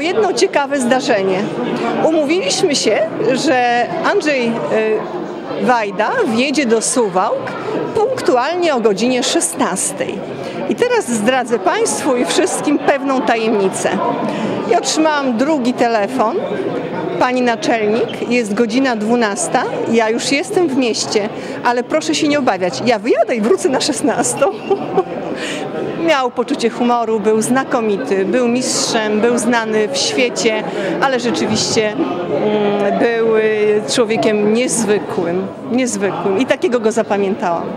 jedno ciekawe zdarzenie. Umówiliśmy się, że Andrzej Wajda wjedzie do Suwałk punktualnie o godzinie 16. I teraz zdradzę Państwu i wszystkim pewną tajemnicę. Ja otrzymałam drugi telefon. Pani naczelnik, jest godzina 12, ja już jestem w mieście, ale proszę się nie obawiać, ja wyjadę i wrócę na 16. Miał poczucie humoru, był znakomity, był mistrzem, był znany w świecie, ale rzeczywiście był człowiekiem niezwykłym i takiego go zapamiętałam.